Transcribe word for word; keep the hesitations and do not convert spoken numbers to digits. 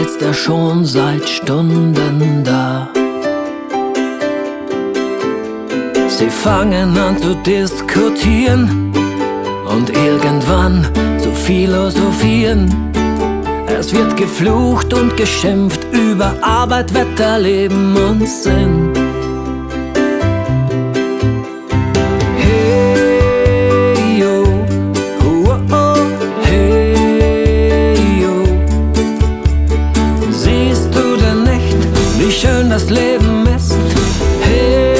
Ist er schon seit Stunden da. Sie fangen an zu diskutieren und irgendwann zu philosophieren. Es wird geflucht und geschimpft über Arbeit, Wetter, Leben und Sinn.